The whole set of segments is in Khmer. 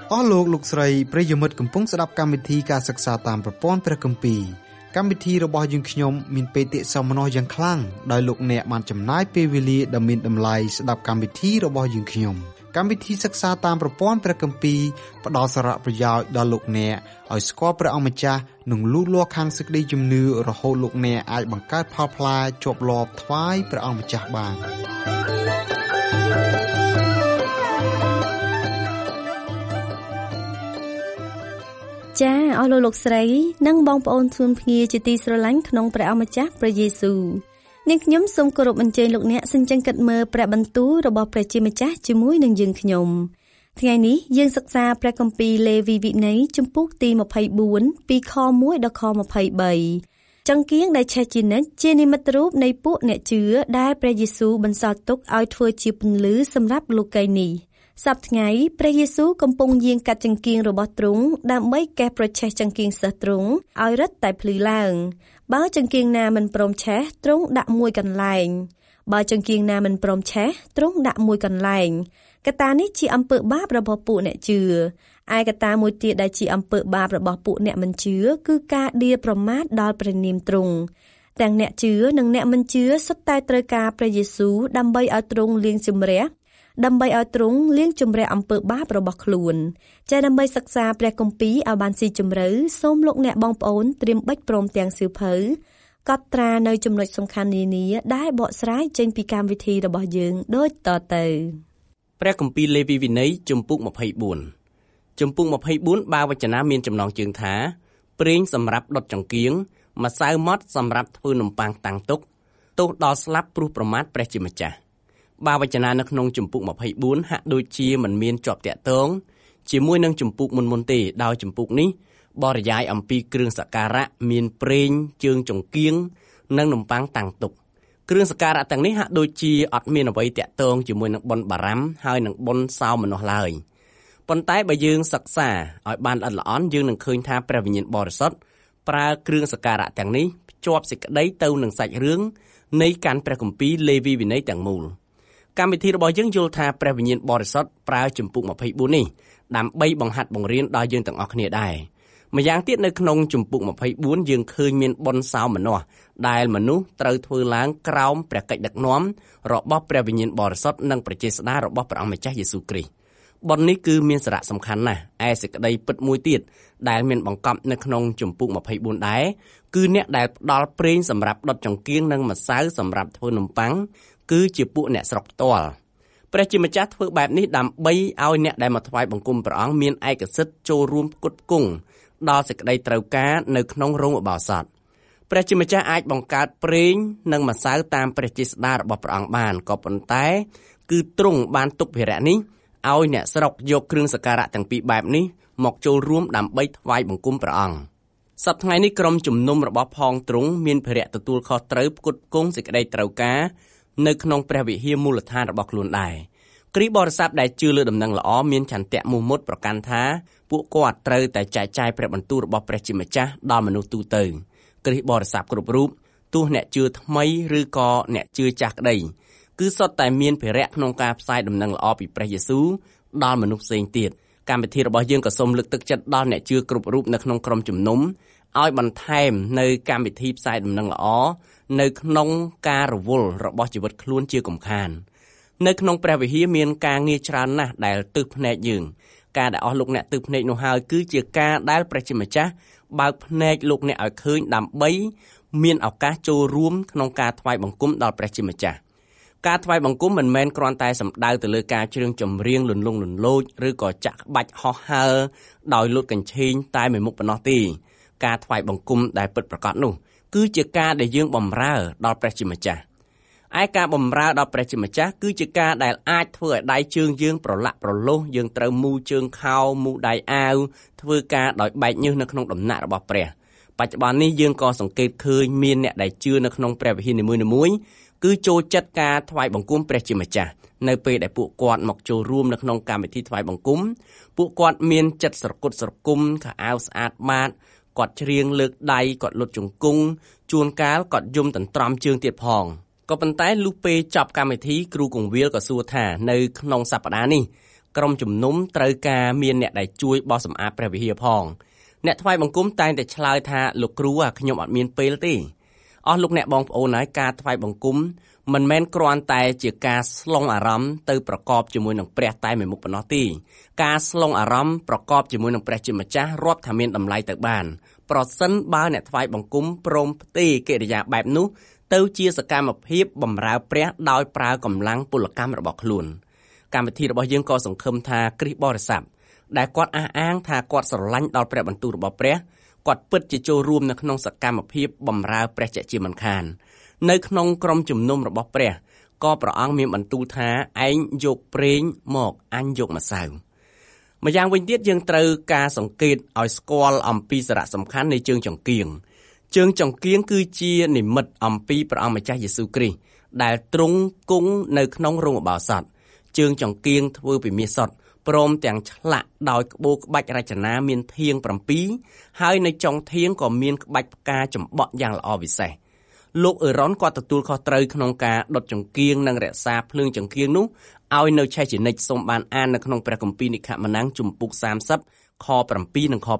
អស់លោកលោកស្រីប្រិយមិត្តកំពុងស្ដាប់កម្មវិធីការសិក្សាតាមប្រព័ន្ធព្រះគម្ពីរកម្មវិធីរបស់យើងខ្ញុំមានបេតិសោមនស្សយ៉ាងខ្លាំងដោយលោកអ្នកបានចំណាយពេលវេលាដ៏មានតម្លៃស្ដាប់កម្មវិធីរបស់យើងខ្ញុំកម្មវិធីសិក្សាតាមប្រព័ន្ធព្រះគម្ពីរផ្ដល់សារៈប្រយោជន៍ដល់លោកអ្នកឲ្យស្គាល់ព្រះអង្គម្ចាស់និងលូតលាស់ខាងសេចក្តីជំនឿរហូតលោកអ្នកអាចបង្កើតផលផ្លែជាប់លាប់ថ្វាយព្រះអង្គម្ចាស់បានចា៎អស់លោកស្រីនិងបងប្អូនទូនភ្ងាជាទីស្រឡាញ់ក្នុងព្រះអង្គម្ចាស់ព្រះយេស៊ូវនាងខ្ញុំសូមគោរពអញ្ជើញលោកអ្នកសិនចឹងគិតមើលព្រះបន្ទូលរបស់ព្រះជាម្ចាស់ជាមួយនឹងយើងខ្ញុំថ្ងៃនេះយើងសិក្សាព្រះគម្ពីរលេវីវិន័យជំពូកទី24ពីខ1ដល់ខ23ចង្កៀងដែលឆេះជានិច្ចជានិមិត្តរូបនៃពួកអ្នកជឿដែលព្រះយេស៊ូវបន្សល់ទុកឲ្យធ្វើជាពន្លឺសម្រាប់លោកីយ៍នេះសប្តាហ៍ថ្ងៃព្រះយេស៊ូវកំពុងយាងកាត់ចង្កៀងរបស់ទ្រង់ដើម្បីកេះប្រឆេះចង្កៀងសិស្សទ្រង់ឲ្យរឹតតែភ្លឺឡើងបើចង្កៀងណាមិនព្រមឆេះទ្រង់ដាក់មួយកន្លែងបើចង្កៀងណាមិនព្រមឆេះទ្រង់ដាក់មួយកន្លែងកត្តានេះជាអំពើបាបរបស់ពួកអ្នកជឿឯកត្តាមួយទៀតដែលជាអំពើបាបរបស់ពួកអ្នកមិនជឿគឺការដៀលប្រមាថដល់ព្រះនាមទ្រង់ទាំងអ្នកជឿនិងអ្នកមិនជឿសុទ្ធតែត្រូវការព្រះយេស៊ូវដើម្បីឲ្យទ្រង់លាងជម្រះអំពើបាបរបស់ខ្លួនចា៎ដើម្បីសិក្សាព្រះគម្ពីរឲ្យបានស៊ីជម្រៅសូមលោកអ្នកបងប្អូនត្រៀមបិចព្រមទាំងសៀវភៅកត់ត្រានៅចំណុចសំខាន់នានាដែលបកស្រាយចេញពីកម្មវិធីរបស់យើងដូចតទៅព្រះគម្ពីរលេវីវិន័យជំពូក24ជំពូក24បាវចនាមានចំណងជើងថាប្រេងសម្រាប់ដុតចង្កៀងម្សៅម៉ត់សម្រាប់ធ្វើនំប៉័ងតាំងទុកទោសដល់ស្លាប់ព្រោះប្រមាថព្រះជាម្ចាស់បាវចនានៅក្នុងជំពូក24ហាក់ដូចជាមិនមានជាប់តាក់ទងជាមួយនឹងជំពូកមុនទេដោយជំពូកនេះបរិយាយអំពីគ្រឿងសក្ការៈមានប្រេងជើងចង្កៀងនិងនំប៉័ងតាំងទុកគ្រឿងសក្ការៈទាំងនេះហាក់ដូចជាអត់មានអ្វីតាក់ទងជាមួយនឹងបុណ្យបារម្ភហើយនឹងបុណ្យសោមនស្សឡើយប៉ុន្តែបើយើងសិក្សាឲ្យបានល្អិតល្អន់យើងនឹងឃើញថាព្រះវិញ្ញាណបរិសុទ្ធប្រើគ្រឿងសក្ការៈទាំងនេះភ្ជាប់សេចក្តីទៅនឹងសាច់រឿងនៃកាន់ព្រះគម្ពីរលេវីវិន័យទាំងមូលកម្មវិធីរបស់យើងយល់ថាព្រះវិញ្ញាណបរិសុទ្ធប្រើជំពូក24នេះដើម្បីបង្ហាត់បង្រៀនដល់យើងទាំងអស់គ្នាដែរម្យ៉ាងទៀតនៅក្នុងជំពូក24យើងឃើញមានបុណ្យសោមនស្សដែលមនុស្សត្រូវធ្វើឡើងក្រោមព្រះកិច្ចដឹកនាំរបស់ព្រះវិញ្ញាណបរិសុទ្ធនិងព្រះចេស្តារបស់ព្រះអង្គម្ចាស់យេស៊ូវគ្រីស្ទបុណ្យនេះគឺមានសារៈសំខាន់ណាស់ឯសេចក្តីពិតមួយទៀតដែលមានបង្កប់នៅក្នុងជំពូក24ដែរគឺអ្នកដែលផ្ដល់ប្រេងសម្រាប់ដុតចង្កៀងនិងម្សៅសម្រាប់ធ្វើនំប៉័ងគឺជាពួកអ្នកស្រុកផ្ទាល់ព្រះជាម្ចាស់ធ្វើបែបនេះដើម្បីឲ្យអ្នកដែលមកថ្វាយបង្គំព្រះអង្គមានឯកសិទ្ធិចូលរួមផ្គត់ផ្គង់ដល់សេចក្តីត្រូវការនៅក្នុងរោងឧបោសថព្រះជាម្ចាស់អាចបង្កើតប្រេងនិងម្សៅតាមព្រះចេស្តារបស់ព្រះអង្គបានក៏ប៉ុន្តែគឺទ្រង់បានទុកភារៈនេះឲ្យអ្នកស្រុកយកគ្រឿងសក្ការៈទាំងពីរបែបនេះមកចូលរួមដើម្បីថ្វាយបង្គំព្រះអង្គសប្តាហ៍ថ្ងៃនេះក្រុមជំនុំរបស់ផងទ្រង់មានភារៈទទួលខុសត្រូវផ្គត់ផ្គង់សេចក្តីត្រូវការនៅក្នុងព្រះវិហារមូលដ្ឋានរបស់ខ្លួនដែរគ្រីស្ទបរិស័ទដែលជឿលើដំណឹងល្អមានឆន្ទៈមោះមុតប្រកាន់ថាពួកគាត់ត្រូវតែចែកចាយព្រះបន្ទូលរបស់ព្រះជាម្ចាស់ដល់មនុស្សទូទៅគ្រីស្ទបរិស័ទគ្រប់រូបទោះអ្នកជឿថ្មីឬក៏អ្នកជឿចាស់ក្តីគឺសុទ្ធតែមានភារៈក្នុងការផ្សាយដំណឹងល្អពីព្រះយេស៊ូវដល់មនុស្សផ្សេងទៀតកម្មវិធីរបស់យើងក៏សូមលើកទឹកចិត្តដល់អ្នកជឿគ្រប់រូបនៅក្នុងក្រុមជំនុំឲ្យបន្ថែមនៅកម្មវិធីផ្សាយដំណឹងល្អនៅក្នុងការរវល់របស់ជីវិតខ្លួនជាកំខាននៅក្នុងព្រះវិហារមានការងារច្រើនណាស់ដែលទើសភ្នែកយើងការដែលអស់លោកអ្នកទើសភ្នែកនោះហើយគឺជាការដែលព្រះជាម្ចាស់បើកភ្នែកលោកអ្នកឲ្យឃើញដើម្បីមានឱកាសចូលរួមក្នុងការថ្វាយបង្គំដល់ព្រះជាម្ចាស់ការថ្វាយបង្គំមិនមែនគ្រាន់តែសំដៅទៅលើការច្រៀងចម្រៀងលន្លង់លន្លោចឬក៏ចាក់ក្បាច់ហោះហើរដោយលោតកញ្ឆេងតែមួយមុខប៉ុណ្ណោះទេការថ្វាយបង្គំដែលពិតប្រាកដនោះគឺជាការដែលយើងបម្រើដល់ព្រះជាម្ចាស់ឯការបម្រើដល់ព្រះជាម្ចាស់គឺជាការដែលអាចធ្វើឲ្យដៃជើងយើងប្រឡាក់ប្រឡោះយើងត្រូវមូជើងខោមូដៃអាវធ្វើការដោយបែកញើសនៅក្នុងដំណាក់របស់ព្រះបច្ចុប្បន្ននេះយើងក៏សង្កេតឃើញមានអ្នកដែលជឿនៅក្នុងព្រះវិហារនីមួយៗគឺចូលចិត្តការថ្វាយបង្គំព្រះជាម្ចាស់នៅពេលដែលពួកគាត់មកចូលរួមនៅក្នុងកម្មវិធីថ្វាយបង្គំពួកគាត់មានចិត្តស្រគត់ស្រគំខោអាវស្អាតបាតគាត់ច្រៀងលើកដៃគាត់លុតជង្គង់ជួនកាលគាត់យំតន្ត្រំជើងទៀតផងក៏ប៉ុន្តែលុះពេលចប់កម្មវិធីគ្រូកងវិលក៏សួរថានៅក្នុងសប្តាហ៍នេះក្រុមជំនុំត្រូវការមានអ្នកដែលជួយបោសសម្អាតព្រះវិហារផងអ្នកថ្វាយបង្គំតែងតែឆ្លើយថាលោកគ្រូខ្ញុំអត់មានពេលទេអស់លោកអ្នកបងប្អូនហើយការថ្វាយបង្គំមិនមែនគ្រាន់តែជាការស្លុងអារម្មណ៍ទៅប្រកបជាមួយនឹងព្រះតែមួយមុខប៉ុណ្ណោះទេការស្លុងអារម្មណ៍ប្រកបជាមួយនឹងព្រះជាម្ចាស់រាប់ថាមានតម្លៃទៅបានប្រសិនបើអ្នកថ្វាយបង្គំព្រមផ្ទេរកិរិយាបែបនោះទៅជាសកម្មភាពបម្រើព្រះដោយប្រើកម្លាំងពលកម្មរបស់ខ្លួនកម្មវិធីរបស់យើងក៏សង្ឃឹមថាគ្រីស្ទបរិស័ទដែលគាត់អះអាងថាគាត់ស្រឡាញ់ដល់ព្រះបន្ទូលរបស់ព្រះគាត់ពិតជាចូលរួមនៅក្នុងសកម្មភាពបម្រើព្រះជាមិនខាននៅក្នុងក្រុមជំនុំរបស់ព្រះក៏ព្រះអង្គមានបន្ទូលថាឯងយកប្រេងមកអញយកម្សៅម្យ៉ាងវិញទៀតយើងត្រូវការសង្កេតឲ្យស្គាល់អំពីសារៈសំខាន់នៃជើងចង្គៀងជើងចង្គៀងគឺជានិមិត្តអំពីព្រះអង្គម្ចាស់យេស៊ូវគ្រីស្ទដែលទ្រង់គង់នៅក្នុងរោងឧបោសថជើងចង្គៀងធ្វើពីមាសសុទ្ធព្រមទាំងឆ្លាក់ដោយក្បូរក្បាច់រចនាមានធាង7ហើយនៅចុងធាងក៏មានក្បាច់ផ្កាចម្បក់យ៉ាងល្អវិសេសលោកអេរ៉ុនគាត់ទទួលខុសត្រូវក្នុងការដុតចង្គៀងនិងរក្សាភ្លើងចង្គៀងនោះឲ្យនៅឆេះជានិច្ចសូមបានអាននៅក្នុងព្រះគម្ពីរនិក្ខម៉ានាំងជំពូក30ខ7និងខ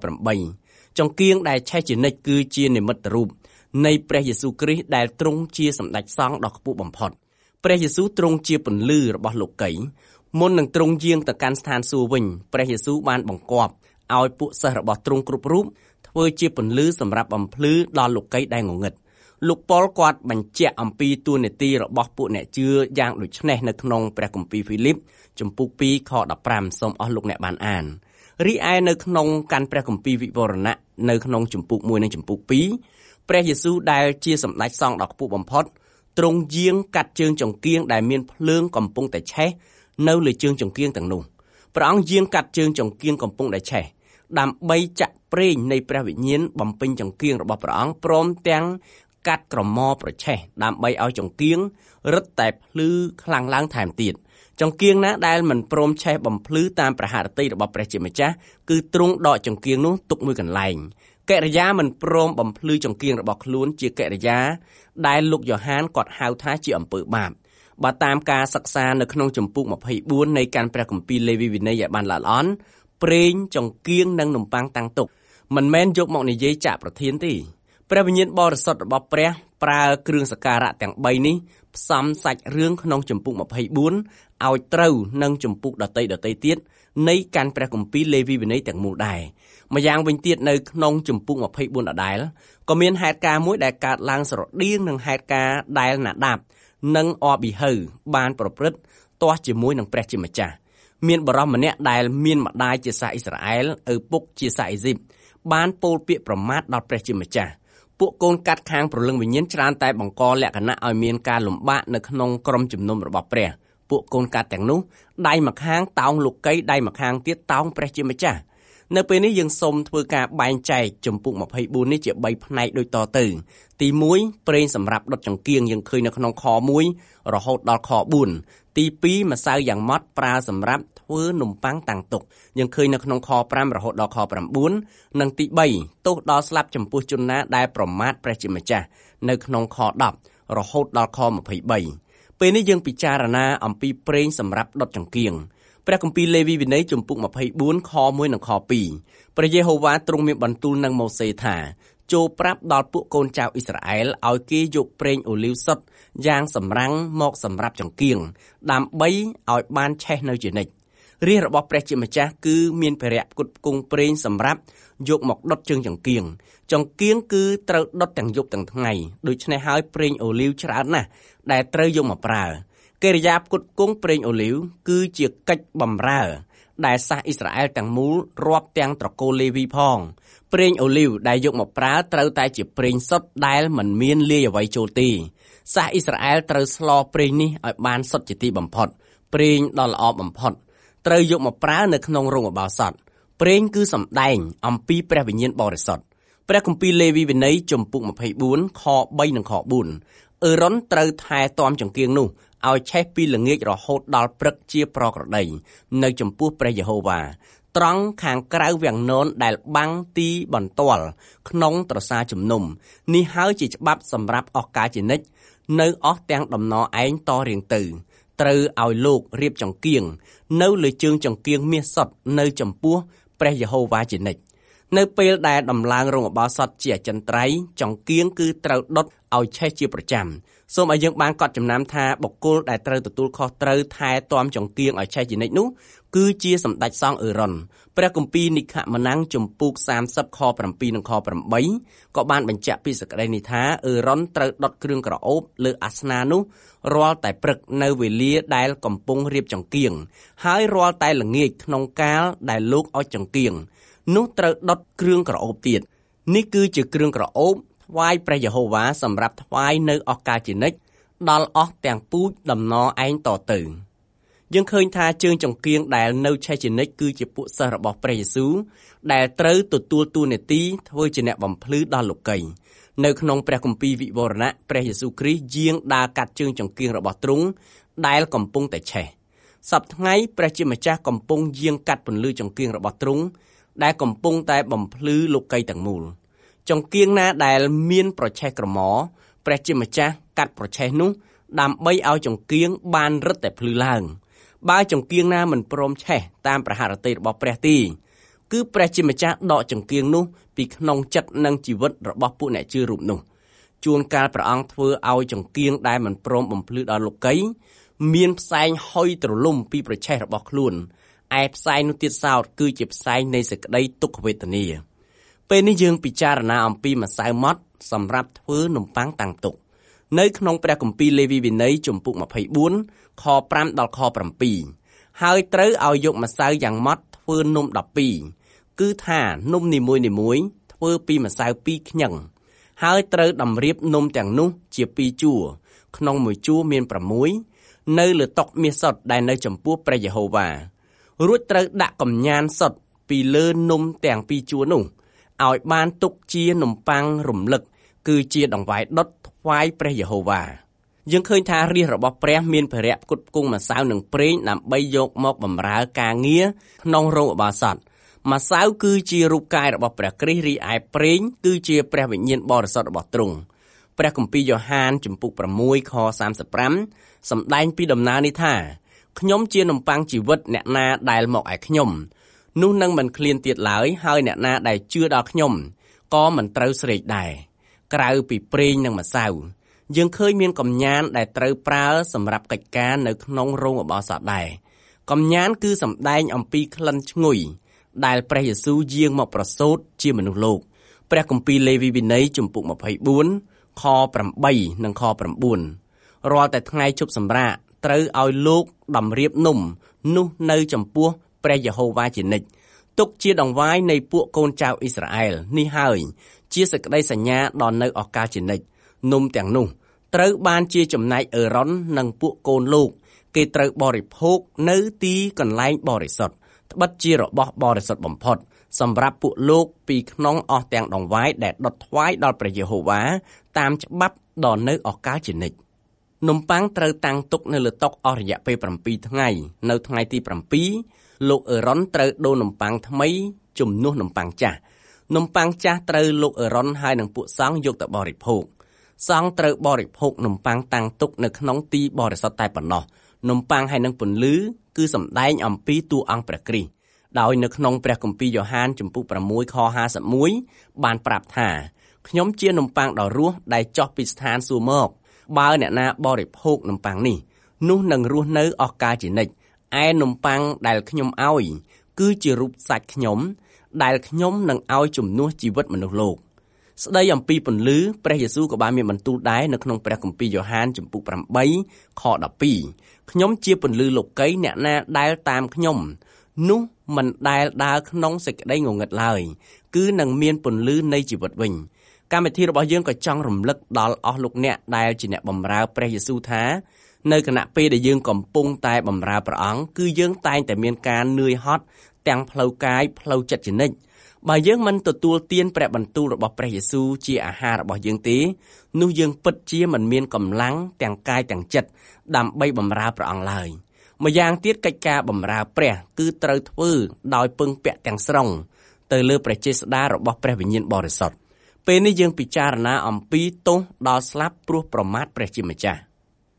8ចង្គៀងដែលឆេះជានិច្ចគឺជានិមិត្តរូបនៃព្រះយេស៊ូវគ្រីស្ទដែលទ្រង់ជាសម្ដេចសង្ឃដ៏ខ្ពស់បំផុតព្រះយេស៊ូវទ្រង់ជាពន្លឺរបស់លោកីមុននឹងទ្រង់យាងទៅកាន់ស្ថានសួគ៌វិញព្រះយេស៊ូវបានបង្គាប់ឲ្យពួកសិស្សរបស់ទ្រង់គ្រប់រូបធ្វើជាពន្លឺសម្រាប់បំភ្លឺដល់លោកីដែលងងឹតលោកប៉ុលគាត់បញ្ជាក់អំពីតួនាទីរបស់ពួកអ្នកជឿយ៉ាងដូចនេះនៅក្នុងព្រះគម្ពីរហ្វីលីបជំពូក2ខ15សូមអស់លោកអ្នកបានអានរីឯនៅក្នុងកាន់ព្រះគម្ពីរវិវរណៈនៅក្នុងជំពូក1និងជំពូក2ព្រះយេស៊ូវដែលជាសម្ដេចសង្ឃដ៏ខ្ពស់បំផុតទ្រង់យាងកាត់ជើងចង្គៀងដែលមានភ្លើងកំពុងតែឆេះនៅលើជើងចង្គៀងទាំងនោះព្រះអង្គយាងកាត់ជើងចង្គៀងកំពុងតែឆេះដើម្បីចាក់ប្រេងនៃព្រះវិញ្ញាណបំពេញចង្គៀងរបស់ព្រះអង្គព្រមទាំងកាត់ក្រមប្រឆេះដើម្បីឲ្យចង្គៀងរឹតតែភ្លឺខ្លាំងឡើងថែមទៀតចង្គៀងណាដែលមិនព្រមឆេះបំភ្លឺតាមព្រះហឫទ័យរបស់ព្រះជាម្ចាស់គឺទ្រង់ដកចង្គៀងនោះទុកមួយកន្លែងកិរិយាមិនព្រមបំភ្លឺចង្គៀងរបស់ខ្លួនជាកិរិយាដែលលោកយ៉ូហានគាត់ហៅថាជាអំពើបាបបើតាមការសិក្សានៅក្នុងជំពូក24នៃកាន់ព្រះគម្ពីរលេវីវិន័យឲ្យបានល្អិតល្អន់ប្រេងចង្គៀងនិងនំប៉័ងតាំងទុកមិនមែនយកមកនិយាយចាក់ប្រធានទេព្រះវិញ្ញាណបរិសុទ្ធរបស់ព្រះប្រើគ្រឿងសក្ការៈទាំង3នេះផ្សំសាច់រឿងក្នុងជំពូក24ឲ្យត្រូវនឹងជំពូកដតីទៀតនៃកាន់ព្រះគម្ពីរលេវីវិន័យទាំងមូលដែរម្យ៉ាងវិញទៀតនៅក្នុងជំពូក24ដដែលក៏មានហេតុការណ៍មួយដែលកើតឡើងស្រដៀងនឹងហេតុការណ៍ដែលណាដាបនិងអប៊ីហូវបានប្រព្រឹត្តទាស់ជាមួយនឹងព្រះជាម្ចាស់មានបរិសម្នាក់ដែលមានម្ដាយជាសាសអ៊ីស្រាអែលឪពុកជាសាសអេស៊ីបបានពោលពាក្យប្រមាថដល់ព្រះជាម្ចាស់ពួកកូនកាត់ខាងព្រលឹងវិញ្ញាណច្រើនតែបង្កលក្ខណៈឲ្យមានការលំបាកនៅក្នុងក្រុមជំនុំរបស់ព្រះពួកកូនកាត់ទាំងនោះដៃម្ខាងតោងលោកីដៃម្ខាងទៀតតោងព្រះជាម្ចាស់នៅពេលនេះយើងសូមធ្វើការបែងចែកជំពូក24នេះជា3ផ្នែកដូចតទៅទី1ប្រេងសម្រាប់ដុតចង្គៀងយើងឃើញនៅក្នុងខ1រហូតដល់ខ4ទី2ម្សៅយ៉ាងម៉ត់ប្រើសម្រាប់ធ្វើនំប៉័ងតាំងទុកយើងឃើញនៅក្នុងខ5រហូតដល់ខ9និងទី3ទោសដល់ស្លាប់ចំពោះជនណាដែលប្រមាថព្រះជាម្ចាស់នៅក្នុងខ10រហូតដល់ខ23ពេលនេះយើងពិចារណាអំពីប្រេងសម្រាប់ដុតចង្គៀងព្រះគម្ពីរលេវីវិន័យជំពូក24ខ1និងខ2ព្រះយេហូវ៉ាទ្រង់មានបន្ទូលនឹងម៉ូសេថាចូលប្រាប់ដល់ពួកកូនចៅអ៊ីស្រាអែលឲ្យគេយកប្រេងអូលីវសុទ្ធយ៉ាងសម្រាំងមកសម្រាប់ចង្គៀងដើម្បីឲ្យបានឆេះនៅជានិច្ចរាជរបស់ព្រះជាម្ចាស់គឺមានភារៈផ្គត់ផ្គង់ប្រេងសម្រាប់យកមកដុតជើងចង្គៀងគឺត្រូវដុតទាំងយប់ទាំងថ្ងៃដូច្នេះហើយប្រេងអូលីវច្រើនណាស់ដែលត្រូវយកមកប្រើកិរិយាផ្គត់ផ្គង់ប្រេងអូលីវគឺជាកិច្ចបម្រើដែលសាសអ៊ីស្រាអែលទាំងមូលរាប់ទាំងត្រកូលលេវីផងប្រេងអូលីវដែលយកមកប្រើត្រូវតែជាប្រេងសុទ្ធដែលមិនមានលាយអ្វីចូលទេសាសអ៊ីស្រាអែលត្រូវស្លប្រេងនេះឲ្យបានសុទ្ធជាទីបំផុតប្រេងដ៏ល្អបំផុតត្រូវយកមកប្រើនៅក្នុងរោងឧបោសថប្រេងគឺសម្ដែងអំពីព្រះវិញ្ញាណបរិសុទ្ធព្រះគម្ពីរលេវីវិន័យជំពូក24ខ3និងខ4អេរ៉ុនត្រូវថែទាំចង្គៀងនោះឲ្យឆេះពីល្ងាចរហូតដល់ព្រឹកជាប្រក្រតីនៅចំពោះព្រះយេហូវ៉ាត្រង់ខាងក្រៅវាំងននដែលបាំងទីបន្ទាល់ក្នុងត្រសាជំនុំនេះហើយជាច្បាប់សម្រាប់អស់កាលជានិច្ចនៅអស់ទាំងដំណរឯងតរៀងទៅត្រូវឲ្យលោករៀបចង្កៀងនៅលើជើងចង្កៀងមាសសុទ្ធនៅចំពោះព្រះយេហូវ៉ាជានិច្ចនៅពេលដែលដំឡើងរោងអបោសុទ្ធជាអចិន្ត្រៃយ៍ចង្កៀងគឺត្រូវដុតឲ្យឆេះជាប្រចាំសូមឲ្យយើងបានកត់ចំណាំថាបុគ្គលដែលត្រូវទទួលខុសត្រូវថែទាំចង្កៀងឲ្យឆេះជានិច្ចនោះគឺជាសម្ដេចសង្ឃអឺរ៉ុនព្រះគម្ពីរនិខមណាំងជំពូក30ខ7និងខ8ក៏បានបញ្ជាក់ពីសេចក្តីនេះថាអឺរ៉ុនត្រូវដុតគ្រឿងក្រអូបលើអាសនៈនោះរាល់តែព្រឹកនៅវេលាដែលកំពុងរៀបចង្កៀងហើយរាល់តែល្ងាចក្នុងកាលដែលលោកអុជចង្កៀងនោះត្រូវដុតគ្រឿងក្រអូបទៀតនេះគឺជាគ្រឿងក្រអូបថ្វាយព្រះយេហូវ៉ាសម្រាប់ថ្វាយនៅឱកាសជានិច្ចដល់អស់ទាំងពូជដំណរឯងតទៅយើងឃើញថាជើងចង្កៀងដែលនៅឆេះជានិច្ចគឺជាពួកសិស្សរបស់ព្រះយេស៊ូវដែលត្រូវទទួលតួនាទីធ្វើជាអ្នកបំភ្លឺដល់លោកីនៅក្នុងព្រះគម្ពីរវិវរណៈព្រះយេស៊ូវគ្រីស្ទយាងដើរកាត់ជើងចង្កៀងរបស់ទ្រង់ដែលកំពុងតែឆេះសប្តាហ៍ថ្ងៃព្រះជាម្ចាស់កំពុងយាងកាត់ពន្លឺចង្កៀងរបស់ទ្រង់ដែលកំពុងតែបំភ្លឺលោកីទាំងមូលចង្កៀងណាដែលមានប្រឆេះក្រមព្រះជាម្ចាស់កាត់ប្រឆេះនោះដើម្បីឲ្យចង្កៀងបានរឹតតែភ្លឺឡើងបើចង្កៀងណាមិនព្រមឆេះតាមប្រហារតីរបស់ព្រះទេគឺព្រះជាម្ចាស់ដកចង្កៀងនោះពីក្នុងចិត្តនិងជីវិតរបស់ពួកអ្នកជឿរូបនោះជួនកាលព្រះអង្គធ្វើឲ្យចង្កៀងដែលមិនព្រមបំភ្លឺដល់លោកីមានផ្សែងហុយទ្រលំពីប្រឆេះរបស់ខ្លួនឯផ្សែងនោះទៀតសោតគឺជាផ្សែងនៃសេចក្តីទុក្ខវេទនាពេលនេះយើងពិចារណាអំពីម្សៅម៉ត់សម្រាប់ធ្វើនំប៉័ងតាំងទុកនៅក្នុងព្រះគម្ពីរលេវីវិន័យជំពូក24ខ5ដល់ខ7ហើយត្រូវឲ្យយកម្សៅយ៉ាងម៉ត់ធ្វើនំ12គឺថានំនីមួយៗធ្វើពីម្សៅ2ខ្ញឹងហើយត្រូវតម្រៀបនំទាំងនោះជា2ជួរក្នុងមួយជួរមាន6នៅលើតុមាសសុទ្ធដែលនៅចំពោះព្រះយេហូវ៉ារួចត្រូវដាក់កំញានសុទ្ធពីលើនំទាំង2ជួរនោះឲ្យបានទុកជានំប៉័ងរំលឹកគឺជាដង្វាយដុតថ្វាយព្រះយេហូវ៉ាយើងឃើញថារាជរបស់ព្រះមានភារៈផ្គត់ផ្គង់ម្សៅនិងប្រេងដើម្បីយកមកបម្រើការងារក្នុងរោងឧបោសថម្សៅគឺជារូបកាយរបស់ព្រះគ្រីស្ទរីឯប្រេងគឺជាព្រះវិញ្ញាណបរិសុទ្ធរបស់ទ្រង់ព្រះគម្ពីរយ៉ូហានជំពូក6ខ35សម្ដែងពីដំណើរនេះថាខ្ញុំជានំប៉័ងជីវិតអ្នកណាដែលមកឯខ្ញុំនោះនឹងមិនឃ្លានទៀតឡើយហើយអ្នកណាដែលជឿដល់ខ្ញុំក៏មិនត្រូវស្រេកដែរក្រៅពីប្រេងនិងម្សៅយើងឃើញមានកំញានដែលត្រូវប្រើសម្រាប់កិច្ចការនៅក្នុងរោងឧបោសថដែរកំញានគឺសម្ដែងអំពីក្លិនឈ្ងុយដែលព្រះយេស៊ូវយាងមកប្រសូតជាមនុស្សលោកព្រះគម្ពីរលេវីវិន័យជំពូក24ខ8និងខ9រាល់តែថ្ងៃជប់សម្រាកត្រូវឲ្យលោកតម្រៀបនំនោះនៅចំពោះព្រះយេហូវ៉ាជានិច្ចទុកជាដង្វាយនៃពួកកូនចៅអ៊ីស្រាអែលនេះហើយជាសេចក្តីសញ្ញាដល់នៅឱកាសជានិច្ចនំទាំងនោះត្រូវបានជាចំណែកអឺរ៉ុននិងពួកកូនលោកគេត្រូវបរិភោគនៅទីកន្លែងបរិសុទ្ធត្បិតជារបស់បរិសុទ្ធបំផុតសម្រាប់ពួកលោកពីក្នុងអស់ទាំងដង្វាយដែលដុតថ្វាយដល់ព្រះយេហូវ៉ាតាមច្បាប់ដល់នៅឱកាសជានិច្ចនំប៉័ងត្រូវតាំងទុកនៅលើតុអស់រយៈពេល7ថ្ងៃនៅថ្ងៃទី7លោកអឺរ៉ុនត្រូវដូរនំប៉័ងថ្មីជំនួសនំប៉័ងចាស់នំប៉័ងចាស់ត្រូវលោកអឺរ៉ុនហើយនិងពួកសង្ឃយកទៅបរិភោគសង្ឃត្រូវបរិភោគនំប៉័ងតាំងទុកនៅក្នុងទីបរិសុទ្ធតែប៉ុណ្ណោះនំប៉័ងហើយនិងពន្លឺគឺសម្ដែងអំពីតួអង្គព្រះគ្រីស្ទដោយនៅក្នុងព្រះគម្ពីរយ៉ូហានជំពូក6ខ51បានប្រាប់ថាខ្ញុំជានំប៉័ងដ៏រស់ដែលចុះពីស្ថានសួគ៌មកបើអ្នកណាបរិភោគនំប៉័ងនេះនោះនឹងរស់នៅឱកាសជានិច្ចឯនំប៉័ងដែលខ្ញុំឲ្យគឺជារូបសាច់ខ្ញុំដែលខ្ញុំនឹងឲ្យជំនួសជីវិតមនុស្សលោកស្ដីអំពីពន្លឺព្រះយេស៊ូវក៏បានមានបន្ទូលដែរនៅក្នុងព្រះគម្ពីរយ៉ូហានជំពូក8ខ12ខ្ញុំជាពន្លឺលោកីអ្នកណាដែលតាមខ្ញុំនោះមិនដែលដើរក្នុងសេចក្តីងងឹតឡើយគឺនឹងមានពន្លឺនៃជីវិតវិញកម្មវិធីរបស់យើងក៏ចង់រំលឹកដល់អស់លោកអ្នកដែលជាអ្នកបម្រើព្រះយេស៊ូវថានៅគណៈពេលដែលយើងកំពុងតែបម្រើព្រះអង្គគឺយើងតែងតែមានការនឿយហត់ទាំងផ្លូវកាយផ្លូវចិត្តជានិច្ចបើយើងមិនទទួលទានព្រះបន្ទូលរបស់ព្រះយេស៊ូវជាអាហាររបស់យើងទេនោះយើងពិតជាមិនមានកម្លាំងទាំងកាយទាំងចិត្តដើម្បីបម្រើព្រះអង្គឡើយម្យ៉ាងទៀតកិច្ចការបម្រើព្រះគឺត្រូវធ្វើដោយពឹងពាក់ទាំងស្រុងទៅលើព្រះចេស្តារបស់ព្រះវិញ្ញាណបរិសុទ្ធពេលនេះយើងពិចារណាអំពីទោសដល់ស្លាប់ព្រោះប្រមាថព្រះជាម្ចាស់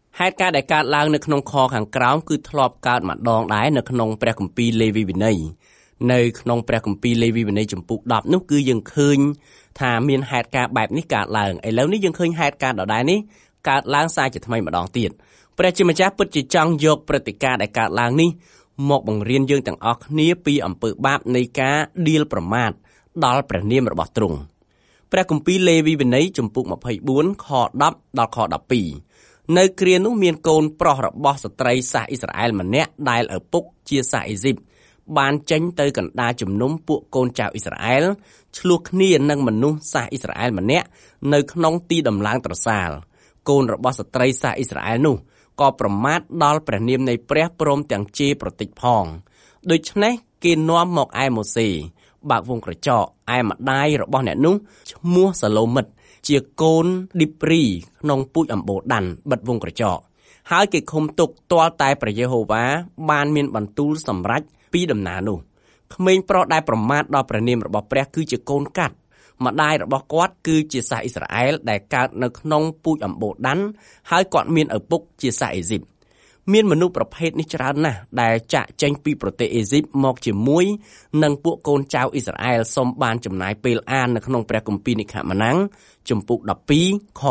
ហេតុការណ៍ដែលកើតឡើងនៅក្នុងខខាងក្រោមគឺធ្លាប់កើតម្ដងដែរនៅក្នុងព្រះគម្ពីរលេវីវិន័យនៅក្នុងព្រះគម្ពីរលេវីវិន័យចំពុក10នោះគឺយើងឃើញថាមានហេតុការណ៍បែបនេះកើតឡើងឥឡូវនេះយើងឃើញហេតុការណ៍ដដែលនេះកើតឡើងសារជាថ្មីម្ដងទៀតព្រះជាម្ចាស់ពិតជាចង់យកព្រឹត្តិការណ៍ដែលកើតឡើងនេះមកបង្រៀនយើងទាំងអស់គ្នាពីអំពើបាបនៃការដៀលប្រមាថដល់ព្រះនាមរបស់ទ្រង់ព្រះគម្ពីរលេវីវិន័យចំពុក24ខ10ដល់ខ12នៅគ្រានោះមានកូនប្រុសរបស់ស្ត្រីសាសអ៊ីស្រាអែលម្នាក់ដែលឪពុកជាសាសអេស៊ីបបានចេញទៅកណ្ដាលជំនុំពួកកូនចៅអ៊ីស្រាអែលឆ្លោះគ្នានឹងមនុស្សសាសអ៊ីស្រាអែលម្នាក់នៅក្នុងទីដំឡើងត្រសាលកូនរបស់ស្ត្រីសាសអ៊ីស្រាអែលនោះក៏ប្រមាថដល់ព្រះនាមនៃព្រះព្រមទាំងជេរប្រតិចផងដូច្នេះគេនាំមកឯម៉ូសេបើកវងក្រចកឯម្ដាយរបស់អ្នកនោះឈ្មោះសាឡូមិតជាកូនឌីព្រីក្នុងពូជអម្បូរដានបិទវងក្រចកហើយគេឃុំទុកទាល់តែព្រះយេហូវ៉ាបានមានបន្ទូលសម្រេចពីដំណើរនោះក្មេងប្រុសដែលប្រមាថដល់ព្រះនាមរបស់ព្រះគឺជាកូនកាត់ម្ដាយរបស់គាត់គឺជាសាសអ៊ីស្រាអែលដែលកើតនៅក្នុងពូជអម្បូរដានហើយគាត់មានឪពុកជាសាសអេស៊ីបមានមនុស្សប្រភេទនេះច្រើនណាស់ដែលចាក់ចេញពីប្រទេសអេស៊ីបមកជាមួយនឹងពួកកូនចៅអ៊ីស្រាអែលសូមបានចំណាយពេលអាននៅក្នុងព្រះគម្ពីរនិខម៉ានាំងជំពូក12ខ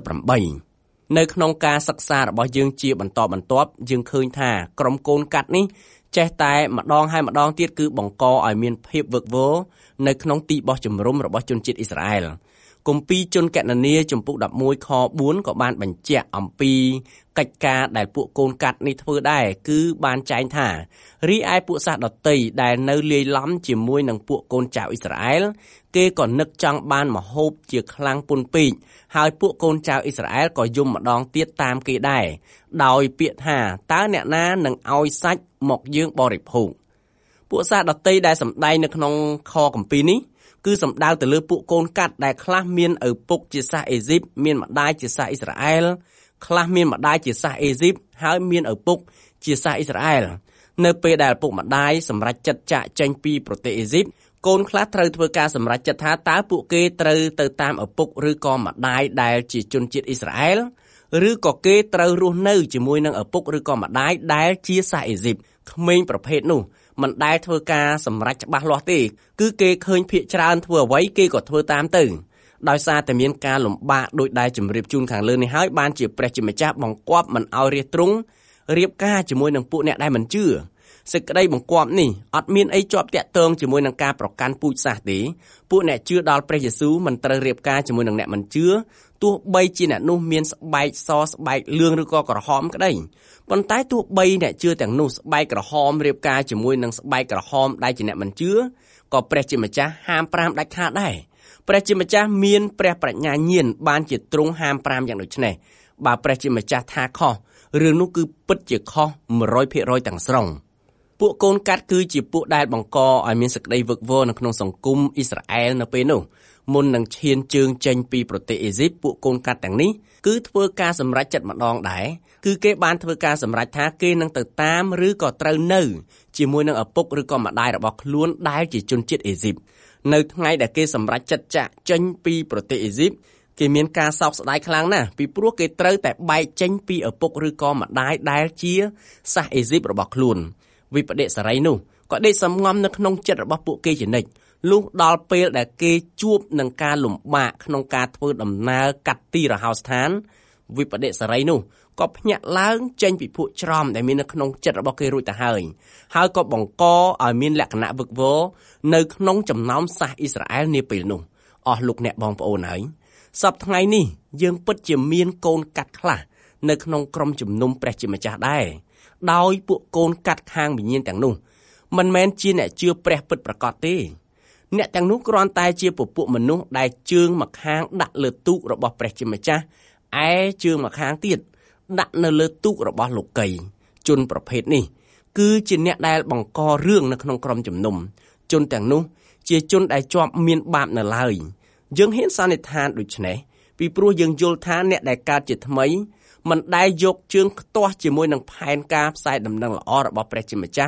38នៅក្នុងការសិក្សារបស់យើងជាបន្តបន្ទាប់យើងឃើញថាក្រុមកូនកាត់នេះចេះតែម្ដងហើយម្ដងទៀតគឺបង្កឲ្យមានភាពវឹកវរនៅក្នុងទីបោះជំរំរបស់ជនជាតិអ៊ីស្រាអែលគម្ពីរជនកណនីជំពូក11ខ4ក៏បានបញ្ជាក់អំពីកិច្ចការដែលពួកកូនកាត់នេះធ្វើដែរគឺបានចែងថារីឯពួកសាសដតីដែលនៅលាយឡំជាមួយនឹងពួកកូនចៅអ៊ីស្រាអែលគេក៏នឹកចង់បានម្ហូបជាខ្លាំងពុនពេកហើយពួកកូនចៅអ៊ីស្រាអែលក៏យំម្ដងទៀតតាមគេដែរដោយពាក្យថាតើអ្នកណានឹងឲ្យសាច់មកយើងបរិភោគពួកសាសដតីដែលសម្ដែងនៅក្នុងខគម្ពីរនេះគឺសំដៅទៅលើពួកកូនកាត់ដែលខ្លះមានឪពុកជាសាសអេស៊ីបមានម្ដាយជាសាសអ៊ីស្រាអែលខ្លះមានម្ដាយជាសាសអេស៊ីបហើយមានឪពុកជាសាសអ៊ីស្រាអែលនៅពេលដែលឪពុកម្ដាយសម្រេចចិត្តចាកចេញពីប្រទេសអេស៊ីបកូនខ្លះត្រូវធ្វើការសម្រេចចិត្តថាតើពួកគេត្រូវទៅតាមឪពុកឬក៏ម្ដាយដែលជាជនជាតិអ៊ីស្រាអែលឬក៏គេត្រូវរស់នៅជាមួយនឹងឪពុកឬក៏ម្ដាយដែលជាសាសអេស៊ីបក្មេងប្រភេទនោះមិនដែលធ្វើការសម្រេចច្បាស់លាស់ទេគឺគេឃើញភាគច្រើនធ្វើអ្វីគេក៏ធ្វើតាមទៅដោយសារតែមានការលំបាកដោយដែលជម្រាបជូនខាងលើនេះហើយបានជាព្រះជាម្ចាស់បង្គាប់មិនឲ្យរាជទ្រង់រៀបការជាមួយនឹងពួកអ្នកដែលមិនជឿសេចក្តីបង្គាប់នេះអត់មានអីជាប់តាក់ទងជាមួយនឹងការប្រកាន់ពូជសាសន៍ទេពួកអ្នកជឿដល់ព្រះយេស៊ូវមិនត្រូវរៀបការជាមួយនឹងអ្នកមិនជឿទោះបីជាអ្នកនោះមានស្បែកសស្បែកលឿងឬក៏ក្រហមក្តីប៉ុន្តែទោះបីអ្នកជឿទាំងនោះស្បែកក្រហមរៀបការជាមួយនឹងស្បែកក្រហមដែលជាអ្នកមិនជឿក៏ព្រះជាម្ចាស់ហាម5ដាច់ខាតដែរព្រះជាម្ចាស់មានព្រះប្រាជ្ញាញាណបានជាទ្រង់ហាម5យ៉ាងដូចនេះបើព្រះជាម្ចាស់ថាខុសរឿងនោះគឺពិតជាខុស 100% ទាំងស្រុងពួកកូនកាត់គឺជាពួកដែលបង្កឲ្យមានសេចក្តីវឹកវរនៅក្នុងសង្គមអ៊ីស្រាអែលនៅពេលនោះមុននឹងឈានជើងចេញពីប្រទេសអេស៊ីបពួកកូនកាត់ទាំងនេះគឺធ្វើការសម្រេចចិត្តម្ដងដែរគឺគេបានធ្វើការសម្រេចថាគេនឹងទៅតាមឬក៏ត្រូវនៅជាមួយនឹងឪពុកឬក៏ម្ដាយរបស់ខ្លួនដែលជាជនជាតិអេស៊ីបនៅថ្ងៃដែលគេសម្រេចចិត្តចាកចេញពីប្រទេសអេស៊ីបគេមានការសោកស្ដាយខ្លាំងណាស់ពីព្រោះគេត្រូវតែបែកចេញពីឪពុកឬក៏ម្ដាយដែលជាសាសអេស៊ីបរបស់ខ្លួនវិបដិសារីនោះក៏ដេកសំងំនៅក្នុងចិត្តរបស់ពួកគេជានិច្ចលុះដល់ពេលដែលគេជួបនឹងការលំបាកក្នុងការធ្វើដំណើរកាត់ទីរហោស្ថានវិបដិសារីនោះក៏ភ្ញាក់ឡើងចេញពីភក់ច្រំដែលមាននៅក្នុងចិត្តរបស់គេរួចទៅហើយក៏បង្កឲ្យមានលក្ខណៈវឹកវរនៅក្នុងចំណោមសាសអ៊ីស្រាអែលនាពេលនោះអស់លោកអ្នកបងប្អូនហើយសប្តាហ៍ថ្ងៃនេះយើងពិតជាមានកូនកាត់ខ្លះនៅក្នុងក្រុមជំនុំព្រះជាម្ចាស់ដែរដោយពួកកូនកាត់ខាងវិញ្ញាណទាំងនោះមិនមែនជាអ្នកជឿព្រះពិតប្រាកដទេអ្នកទាំងនោះគ្រាន់តែជាពពួកមនុស្សដែលជើងម្ខាងដាក់លើទូករបស់ព្រះជាម្ចាស់ឯជើងម្ខាងទៀតដាក់នៅលើទូករបស់លោកីជនប្រភេទនេះគឺជាអ្នកដែលបង្ករឿងនៅក្នុងក្រុមជំនុំជនទាំងនោះជាជនដែលជាប់មានបាបនៅឡើយយើងហ៊ានសន្និដ្ឋានដូច្នេះពីព្រោះយើងយល់ថាអ្នកដែលកើតជាថ្មីមិនដែលយកជើងខ្ទាស់ជាមួយនឹងផែនការផ្សាយដំណឹងល្អរបស់ព្រះជាម្ចាស់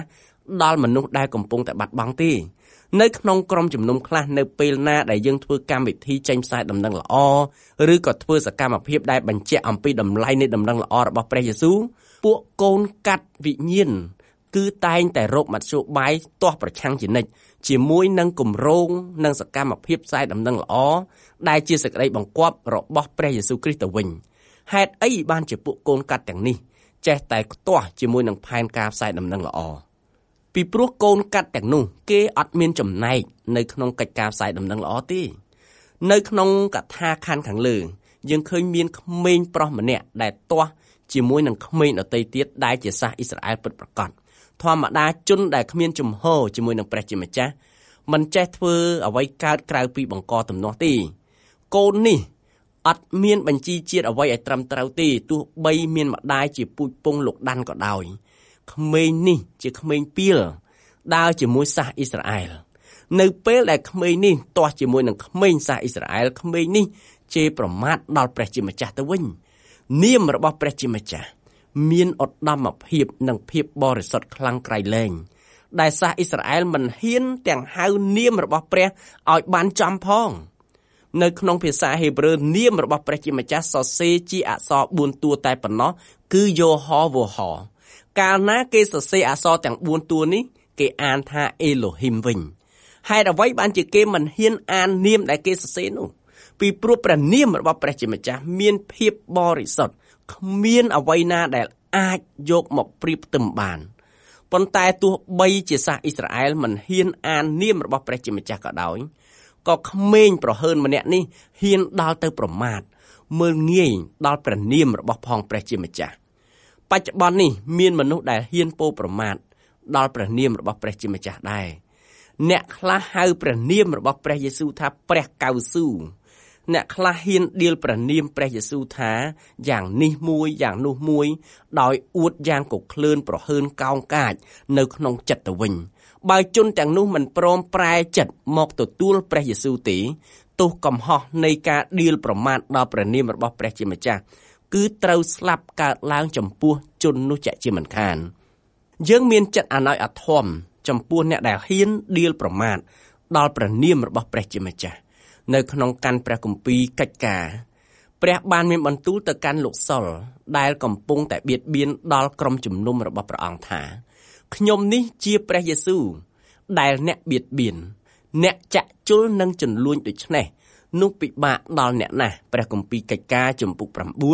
ដល់មនុស្សដែលកំពុងតែបាត់បង់ទេនៅក្នុងក្រុមជំនុំខ្លះនៅពេលណាដែលយើងធ្វើកម្មវិធីចេញផ្សាយដំណឹងល្អឬក៏ធ្វើសកម្មភាពដែលបញ្ជាក់អំពីតម្លៃនៃដំណឹងល្អរបស់ព្រះយេស៊ូវពួកកូនកាត់វិញ្ញាណគឺតែងតែរកមធ្យោបាយទាស់ប្រឆាំងជានិច្ចជាមួយនឹងគម្រោងនិងសកម្មភាពផ្សាយដំណឹងល្អដែលជាសេចក្តីបង្គាប់របស់ព្រះយេស៊ូវគ្រីស្ទទៅវិញហេតុអីបានជាពួកកូនកាត់ទាំងនេះចេះតែខ្ទាស់ជាមួយនឹងផែនការផ្សាយដំណឹងល្អពីព្រោះកូនកាត់ទាំងនោះគេអត់មានចំណែកនៅក្នុងកិច្ចការផ្សាយដំណឹងល្អទេនៅក្នុងកថាខណ្ឌខាងលើយើងឃើញមានក្មេងប្រុសម្នាក់ដែលទាស់ជាមួយនឹងក្មេងដទៃទៀតដែលជាសាសអ៊ីស្រាអែលពិតប្រាកដធម្មតាជនដែលគ្មានជំហរជាមួយនឹងព្រះជាម្ចាស់មិនចេះធ្វើអ្វីកើតក្រៅពីបង្កទំនាស់ទេកូននេះអត់មានបញ្ជីជាតិអ្វីឲ្យត្រឹមត្រូវទេទោះបីមានម្ដាយជាពូជពងលោកដាន់ក៏ដោយក្មេងនេះជាក្មេងពីលដើរជាមួយសាសអ៊ីស្រាអែលនៅពេលដែលក្មេងនេះទាស់ជាមួយនឹងក្មេងសាសអ៊ីស្រាអែលក្មេងនេះជេរប្រមាថដល់ព្រះជាម្ចាស់ទៅវិញនាមរបស់ព្រះជាម្ចាស់មានឧត្តមភាពនិងភាពបរិសុទ្ធខ្លាំងក្រៃលែងដែលសាសអ៊ីស្រាអែលមិនហ៊ានទាំងហៅនាមរបស់ព្រះឲ្យបានចំផងនៅក្នុងភាសាហេប្រឺនាមរបស់ព្រះជាម្ចាស់សរសេរជាអក្សរ4តួតែប៉ុណ្ណោះគឺយូហវហកាលណាគេសរសេរអក្សរទាំង4តួនេះគេអានថាអេឡូហ៊ីមវិញហេតុអ្វីបានជាគេមិនហ៊ានអាននាមដែលគេសរសេរនោះពីព្រោះព្រះនាមរបស់ព្រះជាម្ចាស់មានភាពបរិសុទ្ធគ្មានអ្វីណាដែលអាចយកមកប្រៀបផ្ទឹមបានប៉ុន្តែទោះបីជាសាសអ៊ីស្រាអែលមិនហ៊ានអាននាមរបស់ព្រះជាម្ចាស់ក៏ដោយក៏ក្មេងប្រហើនម្នាក់នេះហ៊ានដល់ទៅប្រមាថមើលងាយដល់ព្រះនាមរបស់ផងព្រះជាម្ចាស់បច្ចុប្បន្ននេះមានមនុស្សដែលហ៊ានពោលប្រមាថដល់ព្រះនាមរបស់ព្រះជាម្ចាស់ដែរអ្នកខ្លះហៅព្រះនាមរបស់ព្រះយេស៊ូវថាព្រះកៅស៊ូអ្នកខ្លះហ៊ានដៀលព្រះនាមព្រះយេស៊ូវថាយ៉ាងនេះមួយយ៉ាងនោះមួយដោយអួតយ៉ាងកក្លឿនប្រហើនកោងកាចនៅក្នុងចិត្តទៅវិញបើជនទាំងនោះមិនព្រមប្រែចិត្តមកទទួលព្រះយេស៊ូវទេទោសកំហុសនៃការដៀលប្រមាថដល់ព្រះនាមរបស់ព្រះជាម្ចាស់គឺត្រូវស្លាប់កើតឡើងចំពោះជននោះជាក់ជាមិនខានយើងមានចិត្តអាណោចអាធមចំពោះអ្នកដែលហ៊ានដៀលប្រមាថដល់ព្រះនាមរបស់ព្រះជាម្ចាស់នៅក្នុងកាន់ព្រះគម្ពីរកិច្ចការព្រះបានមានបន្ទូលទៅកាន់លោកសុលដែលកំពុងតែបៀតបៀនដល់ក្រុមជំនុំរបស់ព្រះអង្គថាខ្ញុំនេះជាព្រះយេស៊ូវដែលអ្នកបៀតបៀនអ្នកចាក់ជុលនិងជន្លួញដូច្នេះនោះពិបាកដល់អ្នកណាស់ព្រះគម្ពីរកិច្ចការជំពូក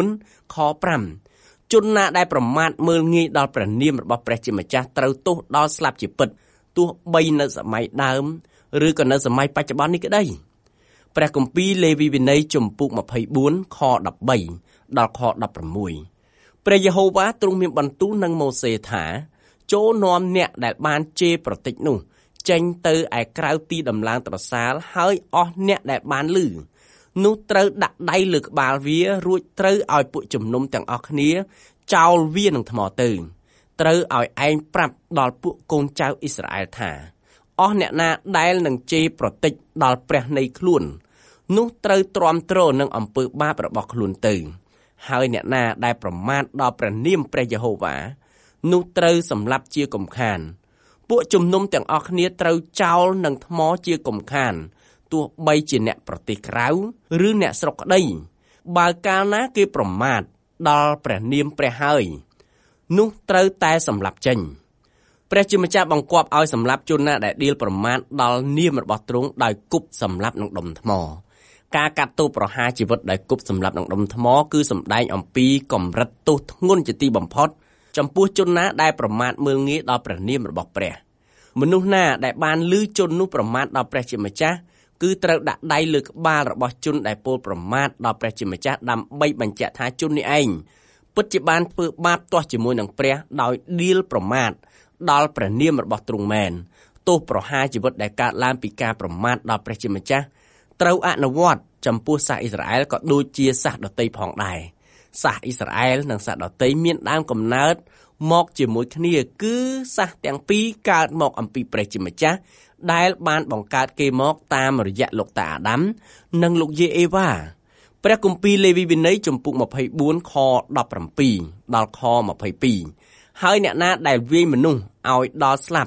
9ខ5ជនណាដែលប្រមាថមើលងាយដល់ព្រះនាមរបស់ព្រះជាម្ចាស់ត្រូវទោសដល់ស្លាប់ជាពិតទោះបីនៅសម័យដើមឬក៏នៅសម័យបច្ចុប្បន្ននេះក្តីព្រះគម្ពីរលេវីវិន័យជំពូក24ខ13ដល់ខ16ព្រះយេហូវ៉ាទ្រង់មានបន្ទូលនឹងម៉ូសេថាចូលនាំអ្នកដែលបានជេរប្រតិចនោះចេញទៅឯក្រៅទីដំឡើងត្រសាលហើយអស់អ្នកដែលបានឮនោះត្រូវដាក់ដៃលើក្បាលវារួចត្រូវឲ្យពួកជំនុំទាំងអស់គ្នាចោលវានឹងថ្មទៅត្រូវឲ្យឯងប្រាប់ដល់ពួកកូនចៅអ៊ីស្រាអែលថាអស់អ្នកណាដែលនឹងជេរប្រតិចដល់ព្រះនៃខ្លួននោះត្រូវទ្រាំទ្រនឹងអំពើបាបរបស់ខ្លួនទៅហើយអ្នកណាដែលប្រមាថដល់ព្រះនាមព្រះយេហូវ៉ានោះត្រូវសម្លាប់ជាកំខានពួកជំនុំទាំងអស់គ្នាត្រូវចោលនឹងថ្មជាកំខានទោះបីជាអ្នកប្រទេសក្រៅឬអ្នកស្រុកក្តីបើកាលណាគេប្រមាថដល់ព្រះនាមព្រះហើយនោះត្រូវតែសម្លាប់ចេញព្រះជាម្ចាស់បង្គាប់ឲ្យសម្លាប់ជនណាដែលដៀលប្រមាថដល់នាមរបស់ទ្រង់ដោយគប់សម្លាប់នឹងដុំថ្មការកាត់ទោសប្រហារជីវិតដោយគប់សម្លាប់នឹងដុំថ្មគឺសម្ដែងអំពីកម្រិតទោសធ្ងន់ជាទីបំផុតចំពោះជនណាដែលប្រមាថមើលងាយដល់ព្រះនាមរបស់ព្រះមនុស្សណាដែលបានឮជននោះប្រមាថដល់ព្រះជាម្ចាស់គឺត្រូវដាក់ដៃលើក្បាលរបស់ជនដែលពោលប្រមាថដល់ព្រះជាម្ចាស់ដើម្បីបញ្ជាក់ថាជននេះឯងពិតជាបានធ្វើបាបទាស់ជាមួយនឹងព្រះដោយដៀលប្រមាថដល់ព្រះនាមរបស់ទ្រង់មែនទោសប្រហារជីវិតដែលកើតឡើងពីការប្រមាថដល់ព្រះជាម្ចាស់ត្រូវអនុវត្តចំពោះសាសអ៊ីស្រាអែលក៏ដូចជាសាសដទៃផងដែរសាសអ៊ីស្រាអែលនិងសាសដទៃមានដើមកំណើតមកជាមួយគ្នាគឺសាសទាំងពីរកើតមកអំពីព្រះជាម្ចាស់ដែលបានបង្កើតគេមកតាមរយៈលោកតាអាដាមនិងលោកយាយអេវ៉ាព្រះគម្ពីរលេវីវិន័យជំពូក24ខ17ដល់ខ22ហើយអ្នកណាដែលវាយមនុស្សឲ្យដល់ស្លាប់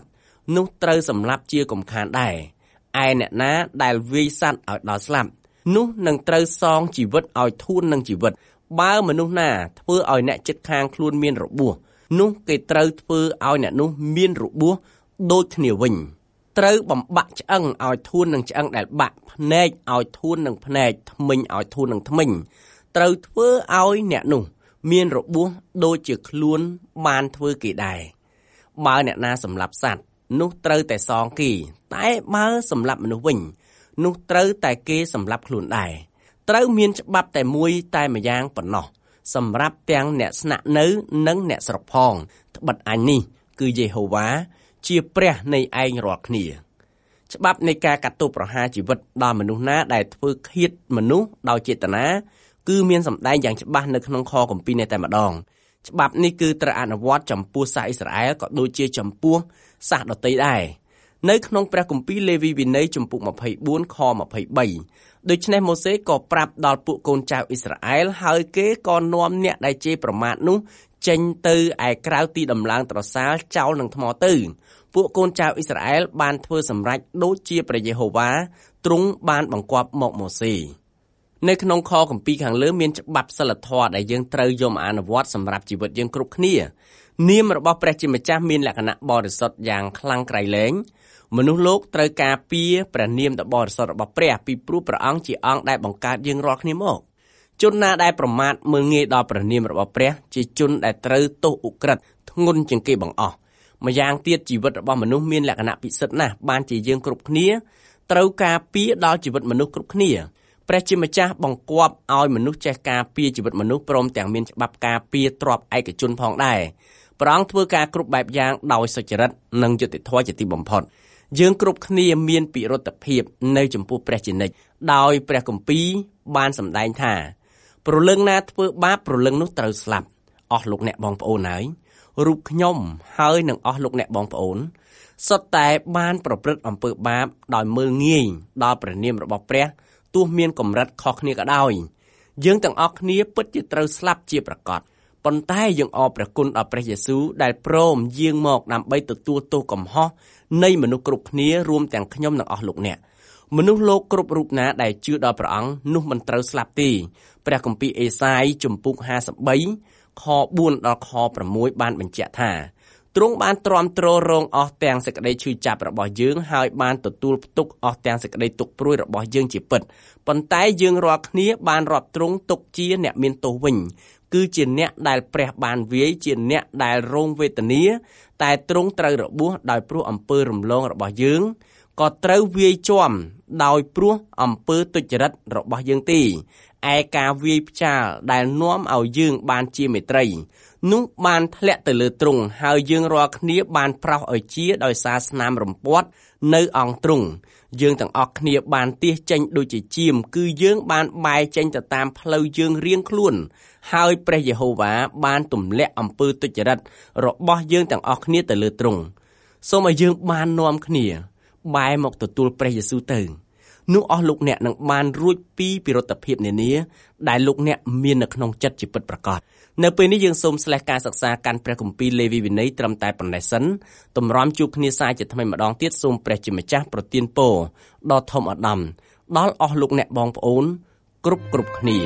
នោះត្រូវសម្លាប់ជាកំខានដែរឯអ្នកណាដែលវាយសត្វឲ្យដល់ស្លាប់នោះនឹងត្រូវសងជីវិតឲ្យធូរនឹងជីវិតបើមនុស្សណាធ្វើឲ្យអ្នកជិតខាងខ្លួនមានរបួសនោះគេត្រូវធ្វើឲ្យអ្នកនោះមានរបួសដូចគ្នាវិញត្រូវបំបាក់ឆ្អឹងឲ្យធូរនឹងឆ្អឹងដែលបាក់ភ្នែកឲ្យធូរនឹងភ្នែកធ្មេញឲ្យធូរនឹងធ្មេញត្រូវធ្វើឲ្យអ្នកនោះមានរបួសដូចជាខ្លួនបានធ្វើគេដែរបើអ្នកណាសម្លាប់សត្វនោះត្រូវតែសងគេតែបើសម្លាប់មនុស្សវិញនោះត្រូវតែគេសម្លាប់ខ្លួនដែរត្រូវមានច្បាប់តែមួយតែម្យ៉ាងប៉ុណ្ណោះសម្រាប់ទាំងអ្នកស្នាក់នៅនិងអ្នកស្រុកផងត្បិតអញនេះគឺយេហូវ៉ាជាព្រះនៃឯងរាល់គ្នាច្បាប់នៃការកាត់ទោសប្រហារជីវិតដល់មនុស្សណាដែលធ្វើឃាតមនុស្សដោយចេតនាគឺមានសម្ដែងយ៉ាងច្បាស់នៅក្នុងខគម្ពីរនេះតែម្ដងច្បាប់នេះគឺត្រូវអនុវត្តចំពោះសាសអ៊ីស្រាអែលក៏ដូចជាចំពោះសាសដទៃដែរនៅក្នុងព្រះគម្ពីរលេវីវិន័យជំពូក24ខ23ដូច្នេះម៉ូសេក៏ប្រាប់ដល់ពួកកូនចៅអ៊ីស្រាអែលហើយគេក៏នាំអ្នកដែលជេរប្រមាថនោះចេញទៅឯក្រៅទីដំឡើងត្រសាលចោលនឹងថ្មទៅពួកកូនចៅអ៊ីស្រាអែលបានធ្វើសម្រេចដូចជាព្រះយេហូវ៉ាទ្រង់បានបង្គាប់មកម៉ូសេនៅក្នុងខគម្ពីរខាងលើមានច្បាប់សីលធម៌ដែលយើងត្រូវយកមកអនុវត្តសម្រាប់ជីវិតយើងគ្រប់គ្នានាមរបស់ព្រះជាម្ចាស់មានលក្ខណៈបរិសុទ្ធយ៉ាងខ្លាំងក្រៃលែងមនុស្សលោកត្រូវការពារព្រះនាមដ៏បរិសុទ្ធរបស់ព្រះពីព្រោះព្រះអង្គជាអង្គដែលបង្កើតយើងរាល់គ្នាមកជនណាដែលប្រមាថមើលងាយដល់ព្រះនាមរបស់ព្រះជាជនដែលត្រូវទោសឧក្រិដ្ឋធ្ងន់ជាងគេបង្អស់ម្យ៉ាងទៀតជីវិតរបស់មនុស្សមានលក្ខណៈពិសិដ្ឋណាស់បានជាយើងគ្រប់គ្នាត្រូវការពារដល់ជីវិតមនុស្សគ្រប់គ្នាព្រះជាម្ចាស់បង្គាប់ឲ្យមនុស្សចេះការពារជីវិតមនុស្សព្រមទាំងមានច្បាប់ការពារទ្រព្យឯកជនផងដែរព្រះអង្គធ្វើការគ្រប់បែបយ៉ាងដោយសុចរិតនិងយុត្តិធម៌ជាទីបំផុតយើងគ្រប់គ្នាមានពិរុទ្ធភាពនៅចំពោះព្រះជានិច្ចដោយព្រះគម្ពីរបានសម្ដែងថាព្រលឹងណាធ្វើបាបព្រលឹងនោះត្រូវស្លាប់អស់លោកអ្នកបងប្អូនហើយរូបខ្ញុំហើយនឹងអស់លោកអ្នកបងប្អូនសុទ្ធតែបានប្រព្រឹត្តអំពើបាបដោយមើលងាយដល់ព្រះនាមរបស់ព្រះទោះមានកម្រិតខុសគ្នាក៏ដោយយើងទាំងអស់គ្នាពិតជាត្រូវស្លាប់ជាប្រកបប៉ុន្តែយើងអរព្រះគុណដល់ព្រះយេស៊ូវដែលព្រមយាងមកដើម្បីទទួលទោសកំហុសនៃមនុស្សគ្រប់គ្នារួមទាំងខ្ញុំនិងអស់លោកអ្នកមនុស្សលោកគ្រប់រូបណាដែលជឿដល់ព្រះអង្គនោះមិនត្រូវស្លាប់ទេព្រះគម្ពីរអេសាយជំពូក53ខ4ដល់ខ6បានបញ្ជាក់ថាទ្រង់បានទ្រាំទ្ររងអស់ទាំងសេចក្តីឈឺចាប់របស់យើងហើយបានទទួលផ្ទុកអស់ទាំងសេចក្តីទុក្ខព្រួយរបស់យើងជាពិតប៉ុន្តែយើងរាល់គ្នាបានរាប់ទ្រង់ទុកជាអ្នកមានទោសវិញគឺជាអ្នកដែលព្រះបានវាយជាអ្នកដែលរងវេទនាតែទ្រង់ត្រូវរបួសដោយព្រោះអំពើរំលងរបស់យើងក៏ត្រូវវាយជាំដោយព្រោះអំពើទុច្ចរិតរបស់យើងទេឯការវាយផ្ចាលដែលនាំឲ្យយើងបានជាមេត្រីនោះបានធ្លាក់ទៅលើទ្រង់ហើយយើងរាល់គ្នាបានប្រោសឲ្យជាដោយសារស្នាមរំពាត់នៅអង្គទ្រង់យើងទាំងអស់គ្នាបានទាសចេញដូចជាជាមគឺយើងបានបែរចេញទៅតាមផ្លូវយើងរៀងខ្លួនហើយព្រះយេហូវ៉ាបានទម្លាក់អំពើទុច្ចរិតរបស់យើងទាំងអស់គ្នាទៅលើទ្រង់សូមឲ្យយើងបាននាំគ្នាបែរមកទទួលព្រះយេស៊ូវទៅនោះអស់លោកអ្នកនឹងបានរួចពីពិរុទ្ធភាពនានាដែលលោកអ្នកមាននៅក្នុងចិត្តជាពិតប្រាកដនៅពេលនេះយើងសូមស្លេះការសិក្សាកាន់ព្រះគម្ពីរលេវីវិន័យត្រឹមតែប៉ុណ្ណេះសិនតម្រាំជួបគ្នាសាជាថ្មីម្ដងទៀតសូមព្រះជាម្ចាស់ប្រទានពរដ៏ធំឧត្តមដល់អស់លោកអ្នកបងប្អូនគ្រប់គ្នា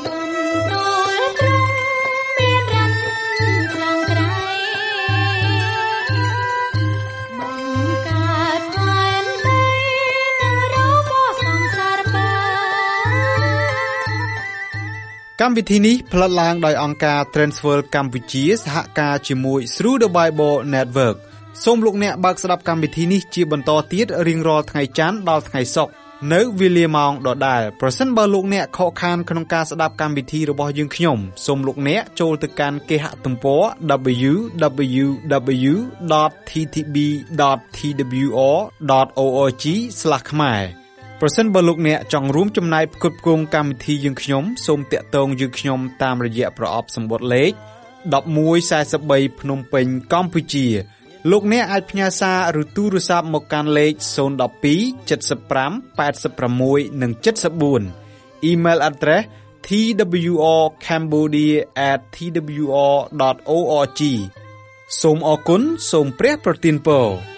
កម្មវិធីនេះផ្លាត់ឡើងដោយអង្គការ Transworld កម្ពុជាសហការជាមួយ Through the Bible Network សូមលោកអ្នកបើកស្ដាប់កម្មវិធីនេះជាបន្តទៀតរៀងរាល់ថ្ងៃច័ន្ទដល់ថ្ងៃសុក្រនៅវេលាម៉ោងដដែលប្រសិនបើលោកអ្នកខកខានក្នុងការស្ដាប់កម្មវិធីរបស់យើងខ្ញុំសូមលោកអ្នកចូលទៅកាន់គេហទំព័រ www.ttb.twr.org/ ខ្មែរប្រសិនបើលោកអ្នកចង់រួមចំណែកផ្គត់ផ្គង់កម្មវិធីយើងខ្ញុំសូមតាក់ទងយើងខ្ញុំតាមរយៈប្រអប់សម្បត្តិលេខ1143ភ្នំពេញកម្ពុជាលោកអ្នកអាចផ្ញើសារឬទូរស័ព្ទមកកាន់លេខ012 75 86 និង 74 Email address twrcambodia@twr.org សូមអរគុណសូមព្រះប្រទានពរ